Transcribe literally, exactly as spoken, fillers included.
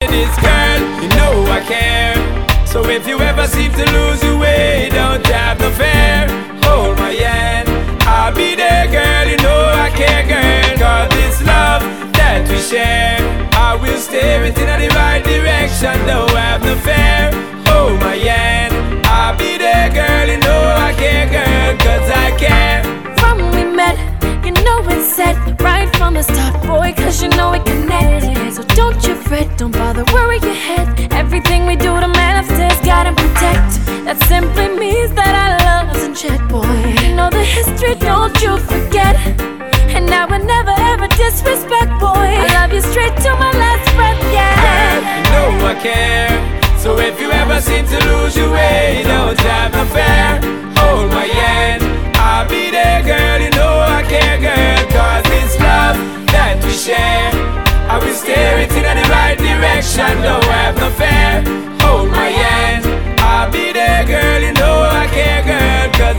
this girl, you know I care. So if you ever seem to lose your way, don't have no fear. Hold my hand, I'll be there, girl, you know I care, girl. Cause this love that we share, I will steer it in the right direction, don't have no fear. Hold my hand, I'll be there, girl, you know I care, girl, cause I care. From when we met, you know it's set right from the start, boy, cause you know we connected. So don't you fret, don't bother worry your head. Everything we do to manifest, guide and protect. That simply means that our love is in check, boy. You know the history, don't you forget. And I will never ever disrespect, boy. I love you straight to my last breath, yeah. Girl, you know I care.